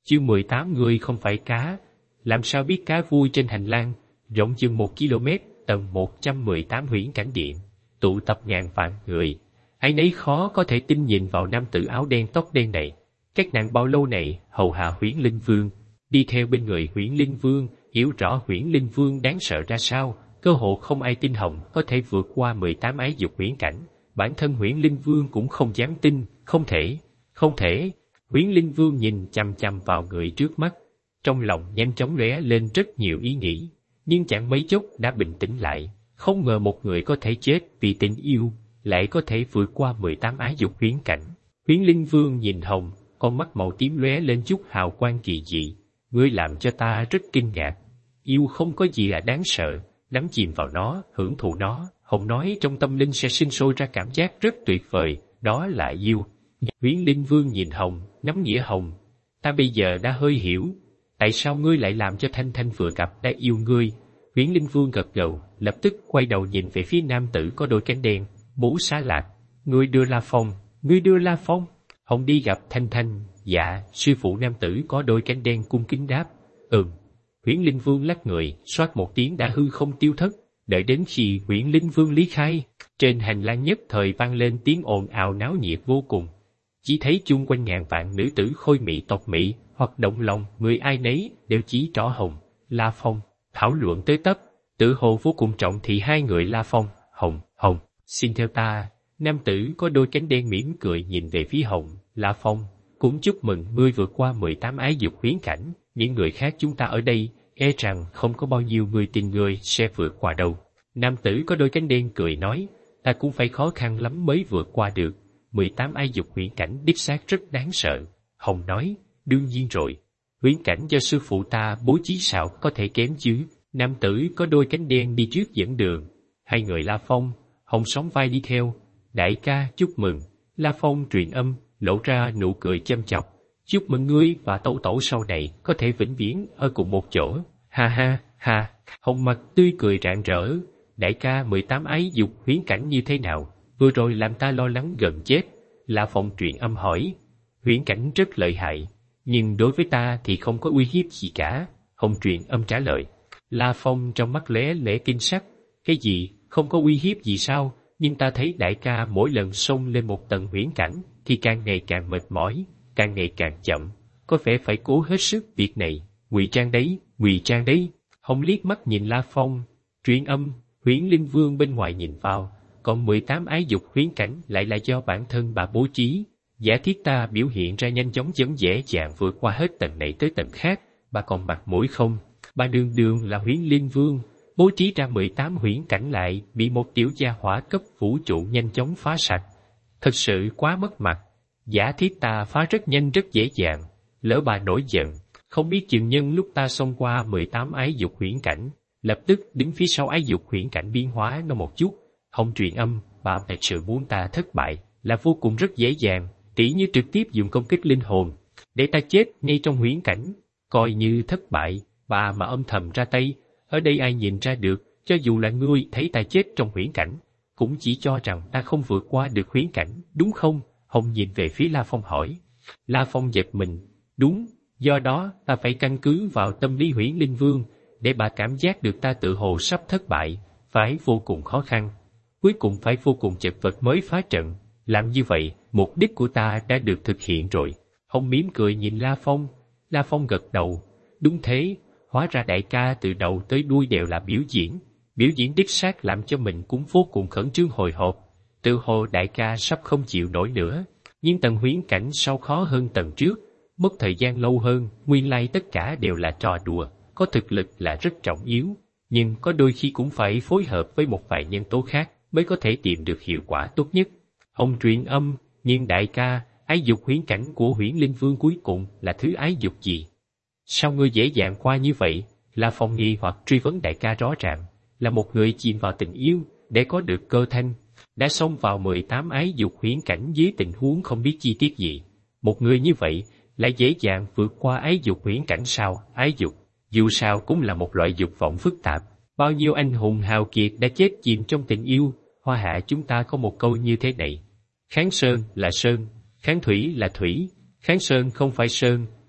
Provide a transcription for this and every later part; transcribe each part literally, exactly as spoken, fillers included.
Chương mười tám Ngươi không phải cá, làm sao biết cá vui trên hành lang, rộng chừng một ki lô mét, tầng một trăm mười tám huyễn cảnh điện, tụ tập ngàn vạn người. Ai nấy khó có thể tin nhìn vào nam tử áo đen tóc đen này. Các nàng bao lâu này hầu hạ huyễn linh vương, đi theo bên người huyễn linh vương, hiểu rõ huyễn linh vương đáng sợ ra sao, cơ hồ không ai tin Hồng có thể vượt qua mười tám ái dục huyễn cảnh. Bản thân huyễn linh vương cũng không dám tin, không thể, không thể. Huyễn linh vương nhìn chằm chằm vào người trước mắt, trong lòng nhanh chóng lóe lên rất nhiều ý nghĩ, nhưng chẳng mấy chốc đã bình tĩnh lại. Không ngờ một người có thể chết vì tình yêu, lại có thể vượt qua mười tám ái dục huyễn cảnh. Huyễn linh vương nhìn Hồng, con mắt màu tím lóe lên chút hào quang kỳ dị. Ngươi làm cho ta rất kinh ngạc. Yêu không có gì là đáng sợ, đắm chìm vào nó, hưởng thụ nó. Hồng nói trong tâm linh sẽ sinh sôi ra cảm giác rất tuyệt vời, đó là yêu. Huyễn linh vương nhìn Hồng, nắm nghĩa Hồng. Ta bây giờ đã hơi hiểu, tại sao ngươi lại làm cho Thanh Thanh vừa gặp đã yêu ngươi. Huyễn linh vương gật gđầu, lập tức quay đầu nhìn về phía nam tử có đôi cánh đen, Bố Xá Lạc. Ngươi đưa La Phong, ngươi đưa La Phong. Hồng đi gặp Thanh Thanh. Dạ, sư phụ. Nam tử có đôi cánh đen cung kính đáp. Ừm. Huyễn linh vương lắc người, xoát một tiếng đã hư không tiêu thất. Đợi đến khi huyễn linh vương lý khai, trên hành lang nhất thời vang lên tiếng ồn ào náo nhiệt vô cùng. Chỉ thấy chung quanh ngàn vạn nữ tử khôi mị tộc mị, hoặc động lòng, người ai nấy đều chỉ trỏ Hồng, La Phong, thảo luận tới tấp, tự hồ vô cùng trọng thị hai người La Phong, Hồng, Hồng, xin theo ta. Nam tử có đôi cánh đen mỉm cười nhìn về phía Hồng, La Phong, cũng chúc mừng ngươi vượt qua mười tám ái dục huyễn cảnh. Những người khác chúng ta ở đây, e rằng không có bao nhiêu người tin ngươi sẽ vượt qua đâu. Nam tử có đôi cánh đen cười nói, ta cũng phải khó khăn lắm mới vượt qua được. mười tám ái dục huyễn cảnh đích xác rất đáng sợ. Hồng nói, đương nhiên rồi. Huyễn cảnh do sư phụ ta bố trí sao có thể kém chứ. Nam tử có đôi cánh đen đi trước dẫn đường. Hai người La Phong, Hồng sóng vai đi theo. Đại ca chúc mừng. La Phong truyền âm, lộ ra nụ cười châm chọc. Chúc mừng ngươi và tẩu tẩu sau này có thể vĩnh viễn ở cùng một chỗ. Ha ha, ha. Hồng mặt tươi cười rạng rỡ. Đại ca mười tám ái dục huyễn cảnh như thế nào? Vừa rồi làm ta lo lắng gần chết. La Phong truyền âm hỏi. Huyễn cảnh rất lợi hại, nhưng đối với ta thì không có uy hiếp gì cả. Hồng truyền âm trả lời. La Phong trong mắt lóe lóe kinh sắc. Cái gì, không có uy hiếp gì sao? Nhưng ta thấy đại ca mỗi lần xông lên một tầng huyễn cảnh thì càng ngày càng mệt mỏi, càng ngày càng chậm. Có vẻ phải cố hết sức việc này. Ngụy trang đấy, ngụy trang đấy. Hồng liếc mắt nhìn La Phong. Truyền âm, huyễn linh vương bên ngoài nhìn vào. Còn mười tám ái dục huyễn cảnh lại là do bản thân bà bố trí. Giả thiết ta biểu hiện ra nhanh chóng chấm dễ dàng vượt qua hết tầng này tới tầng khác, bà còn mặt mũi không? Bà đường đường là huyễn linh vương, bố trí ra mười tám huyễn cảnh lại bị một tiểu gia hỏa cấp vũ trụ nhanh chóng phá sạch. Thật sự quá mất mặt. Giả thiết ta phá rất nhanh rất dễ dàng, lỡ bà nổi giận, không biết chừng nhân lúc ta xông qua mười tám ái dục huyễn cảnh, lập tức đứng phía sau ái dục huyễn cảnh biến hóa nó một chút. Hồng truyền âm, bà thật sự muốn ta thất bại là vô cùng rất dễ dàng, tỉ như trực tiếp dùng công kích linh hồn để ta chết ngay trong huyễn cảnh. Coi như thất bại, bà mà âm thầm ra tay, ở đây ai nhìn ra được? Cho dù là ngươi thấy ta chết trong huyễn cảnh, cũng chỉ cho rằng ta không vượt qua được huyễn cảnh, đúng không? Hồng nhìn về phía La Phong hỏi. La Phong giật mình. Đúng, do đó ta phải căn cứ vào tâm lý huyễn linh vương để bà cảm giác được ta tự hồ sắp thất bại, phải vô cùng khó khăn. Cuối cùng phải vô cùng chật vật mới phá trận. Làm như vậy, mục đích của ta đã được thực hiện rồi. Hồng mỉm cười nhìn La Phong. La Phong gật đầu. Đúng thế, hóa ra đại ca từ đầu tới đuôi đều là biểu diễn. Biểu diễn đích xác làm cho mình cũng vô cùng khẩn trương hồi hộp. Tự hồ đại ca sắp không chịu nổi nữa. Nhưng tầng huyễn cảnh sau khó hơn tầng trước, mất thời gian lâu hơn, nguyên lai tất cả đều là trò đùa. Có thực lực là rất trọng yếu, nhưng có đôi khi cũng phải phối hợp với một vài nhân tố khác mới có thể tìm được hiệu quả tốt nhất. Hồng truyền âm, nhưng đại ca, ái dục huyễn cảnh của huyễn linh vương cuối cùng là thứ ái dục gì? Sao ngươi dễ dàng qua như vậy? La Phong nghi hoặc truy vấn. Đại ca rõ ràng là một người chìm vào tình yêu để có được cơ thanh, đã xông vào mười tám ái dục huyễn cảnh dưới tình huống không biết chi tiết gì. Một người như vậy lại dễ dàng vượt qua ái dục huyễn cảnh sao? Ái dục, dù sao cũng là một loại dục vọng phức tạp. Bao nhiêu anh hùng hào kiệt đã chết chìm trong tình yêu. Hoa hạ chúng ta có một câu như thế này. Kháng sơn là sơn, kháng thủy là thủy. Kháng sơn không phải sơn,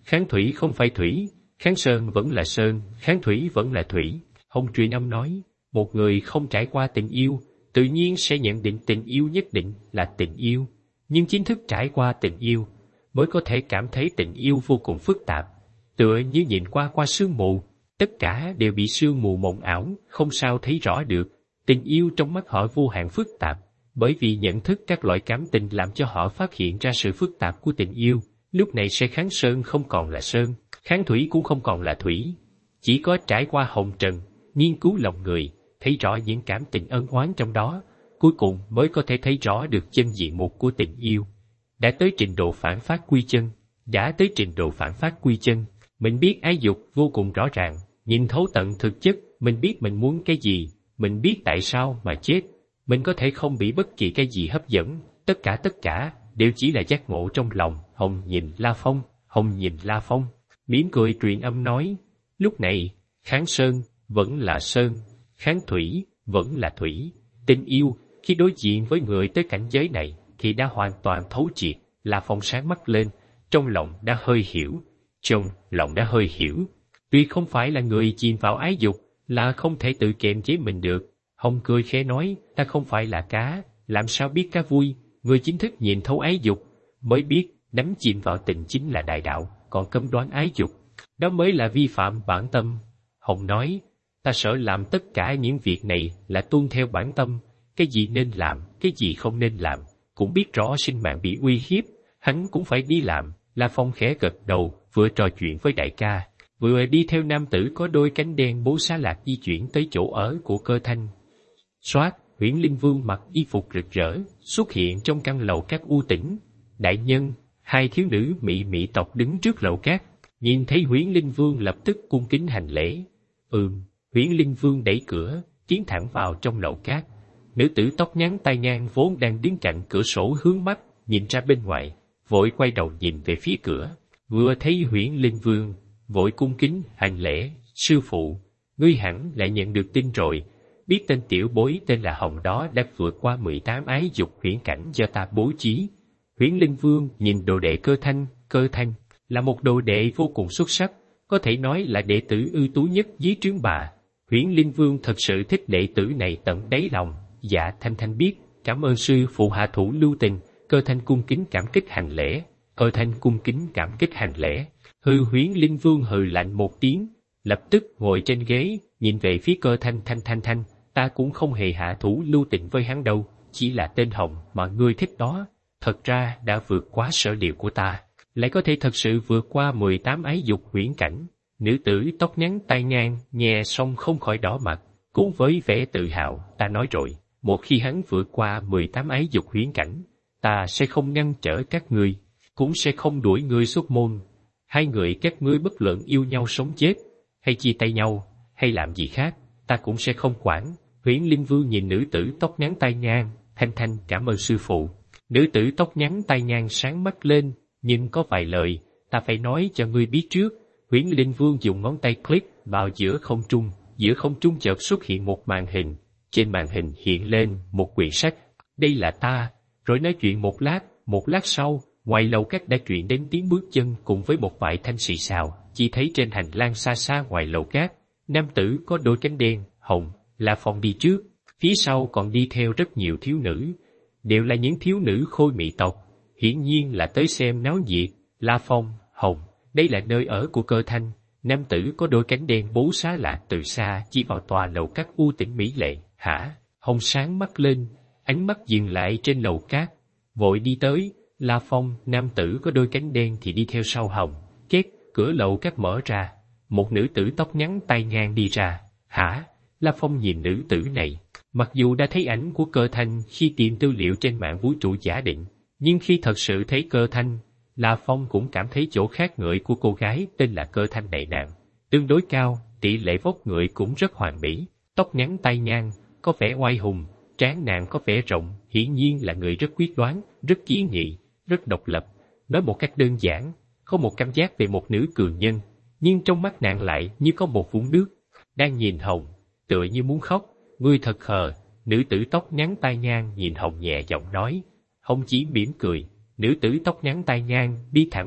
kháng thủy không phải thủy, kháng sơn vẫn là sơn, kháng thủy vẫn là thủy. Hồng truyền âm nói, một người không trải qua tình yêu, tự nhiên sẽ nhận định tình yêu nhất định là tình yêu, nhưng chính thức trải qua tình yêu, mới có thể cảm thấy tình yêu vô cùng phức tạp, tựa như nhìn qua qua sương mù, tất cả đều bị sương mù mộng ảo, không sao thấy rõ được. Tình yêu trong mắt họ vô hạn phức tạp, bởi vì nhận thức các loại cảm tình làm cho họ phát hiện ra sự phức tạp của tình yêu, lúc này sẽ kháng sơn không còn là sơn, kháng thủy cũng không còn là thủy. Chỉ có trải qua hồng trần, nghiên cứu lòng người, thấy rõ những cảm tình ân oán trong đó, cuối cùng mới có thể thấy rõ được chân diện mục của tình yêu. Đã tới trình độ phản phát quy chân, đã tới trình độ phản phát quy chân, mình biết ái dục vô cùng rõ ràng, nhìn thấu tận thực chất, mình biết mình muốn cái gì, mình biết tại sao mà chết, mình có thể không bị bất kỳ cái gì hấp dẫn, tất cả tất cả đều chỉ là giác ngộ trong lòng. Hồng nhìn La Phong, Hồng nhìn La Phong, mỉm cười truyền âm nói, lúc này, kháng sơn vẫn là sơn, kháng thủy vẫn là thủy. Tình yêu, khi đối diện với người tới cảnh giới này, thì đã hoàn toàn thấu triệt. La Phong sáng mắt lên, trong lòng đã hơi hiểu, trong lòng đã hơi hiểu. Tuy không phải là người chìm vào ái dục, là không thể tự kiềm chế mình được. Hồng cười khẽ nói, ta không phải là cá, làm sao biết cá vui, người chính thức nhìn thấu ái dục, mới biết đắm chìm vào tình chính là đại đạo, còn cấm đoán ái dục, đó mới là vi phạm bản tâm. Hồng nói, ta sợ làm tất cả những việc này là tuân theo bản tâm, cái gì nên làm, cái gì không nên làm, cũng biết rõ sinh mạng bị uy hiếp, hắn cũng phải đi làm. La Phong khẽ gật đầu, vừa trò chuyện với đại ca, vừa đi theo nam tử có đôi cánh đen bố xá lạc di chuyển tới chỗ ở của Cơ Thanh. Soát, Huyễn Linh Vương mặc y phục rực rỡ, xuất hiện trong căn lầu các u tĩnh. Đại nhân, hai thiếu nữ mị mị tộc đứng trước lầu cát, nhìn thấy Huyễn Linh Vương lập tức cung kính hành lễ. Ừm, Huyễn Linh Vương đẩy cửa, tiến thẳng vào trong lầu cát. Nữ tử tóc ngắn tai ngang vốn đang đứng cạnh cửa sổ hướng mắt, nhìn ra bên ngoài, vội quay đầu nhìn về phía cửa. Vừa thấy Huyễn Linh Vương, vội cung kính hành lễ. Sư phụ, ngươi hẳn lại nhận được tin rồi, biết tên tiểu bối tên là Hồng đó đã vượt qua mười tám ái dục huyễn cảnh do ta bố trí. Huyễn Linh Vương nhìn đồ đệ Cơ Thanh, Cơ Thanh là một đồ đệ vô cùng xuất sắc, có thể nói là đệ tử ưu tú nhất dưới trướng bà. Huyễn Linh Vương thật sự thích đệ tử này tận đáy lòng. Dạ Thanh Thanh biết, cảm ơn sư phụ hạ thủ lưu tình. Cơ Thanh cung kính cảm kích hành lễ. Cơ Thanh cung kính cảm kích hành lễ. Hư Huyễn Linh Vương hừ lạnh một tiếng, lập tức ngồi trên ghế, nhìn về phía Cơ Thanh. Thanh Thanh Thanh, ta cũng không hề hạ thủ lưu tình với hắn đâu, chỉ là tên Hồng mà ngươi thích đó, thật ra đã vượt quá sở liệu của ta, lại có thể thật sự vượt qua mười tám ái dục huyễn cảnh. Nữ tử tóc ngắn tai ngang nghe xong không khỏi đỏ mặt, cũng với vẻ tự hào, ta nói rồi, một khi hắn vượt qua mười tám ái dục huyễn cảnh, ta sẽ không ngăn trở các ngươi, cũng sẽ không đuổi ngươi xuất môn. Hai người các ngươi bất luận yêu nhau sống chết, hay chia tay nhau, hay làm gì khác, ta cũng sẽ không quản. Huyễn Linh Vương nhìn nữ tử tóc ngắn tai ngang, Thanh Thanh cảm ơn sư phụ. Nữ tử tóc ngắn tai ngang sáng mắt lên, nhưng có vài lời, ta phải nói cho ngươi biết trước. Huyễn Linh Vương dùng ngón tay click vào giữa không trung, giữa không trung chợt xuất hiện một màn hình, trên màn hình hiện lên một quyển sách. Đây là ta, rồi nói chuyện một lát, một lát sau, ngoài lầu các đã truyền đến tiếng bước chân cùng với một vài thanh xì xào, chỉ thấy trên hành lang xa xa ngoài lầu các, nam tử có đôi cánh đen, Hồng, La Phong đi trước, phía sau còn đi theo rất nhiều thiếu nữ, đều là những thiếu nữ khôi mị tộc, hiển nhiên là tới xem náo nhiệt. La Phong, Hồng, đây là nơi ở của Cơ Thanh. Nam tử có đôi cánh đen bố xá lạc từ xa chỉ vào tòa lầu các u tĩnh mỹ lệ. Hả? Hồng sáng mắt lên, ánh mắt dừng lại trên lầu cát, vội đi tới. La Phong, nam tử có đôi cánh đen thì đi theo sau Hồng. Két, cửa lầu các mở ra, một nữ tử tóc ngắn tai ngang đi ra. Hả? La Phong nhìn nữ tử này, mặc dù đã thấy ảnh của Cơ Thanh khi tìm tư liệu trên mạng vũ trụ giả định, nhưng khi thật sự thấy Cơ Thanh, La Phong cũng cảm thấy chỗ khác người của cô gái tên là Cơ Thanh này nàng tương đối cao, tỷ lệ vóc người cũng rất hoàn mỹ, tóc ngắn tai ngang, có vẻ oai hùng, trán nàng có vẻ rộng, hiển nhiên là người rất quyết đoán, rất chí nghị, rất độc lập. Nói một cách đơn giản, có một cảm giác về một nữ cường nhân, nhưng trong mắt nàng lại như có một vũng nước, đang nhìn Hồng, tựa như muốn khóc. Ngươi thật khờ. Nữ tử tóc ngắn tai ngang nhìn Hồng nhẹ giọng nói. Hồng chỉ mỉm cười. Nữ tử tóc ngắn tai ngang đi thẳng lên,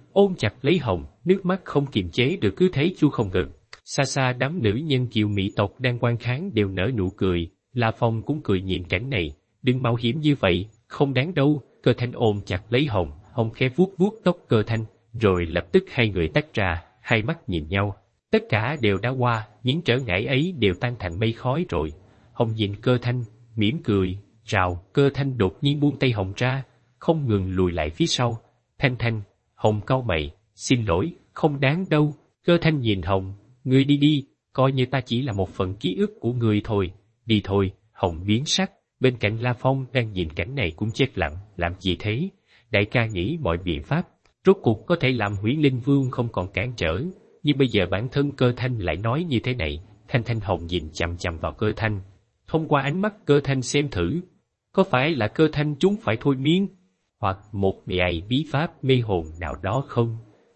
ôm chặt lấy Hồng, nước mắt không kiềm chế được cứ thế chu không ngừng. Xa xa đám nữ nhân kiều mỹ tộc đang quan kháng đều nở nụ cười, La Phong cũng cười nhìn cảnh này, đừng mạo hiểm như vậy, không đáng đâu. Cơ Thanh ôm chặt lấy Hồng, Hồng khẽ vuốt vuốt tóc Cơ Thanh, rồi lập tức hai người tách ra, hai mắt nhìn nhau. Tất cả đều đã qua, những trở ngại ấy đều tan thành mây khói rồi. Hồng nhìn Cơ Thanh, mỉm cười, rào. Cơ Thanh đột nhiên buông tay Hồng ra, không ngừng lùi lại phía sau. Thanh Thanh, Hồng cau mày, xin lỗi, không đáng đâu. Cơ Thanh nhìn Hồng, ngươi đi đi, coi như ta chỉ là một phần ký ức của ngươi thôi, đi thôi. Hồng biến sắc, bên cạnh La Phong đang nhìn cảnh này cũng chết lặng, làm gì thế? Đại ca nghĩ mọi biện pháp, rốt cuộc có thể làm Huyễn Linh Vương không còn cản trở, nhưng bây giờ bản thân Cơ Thanh lại nói như thế này. Thanh Thanh Hồng nhìn chằm chằm vào Cơ Thanh, thông qua ánh mắt Cơ Thanh xem thử, có phải là Cơ Thanh chúng phải thôi miên, hoặc một vài bí pháp mê hồn nào đó không?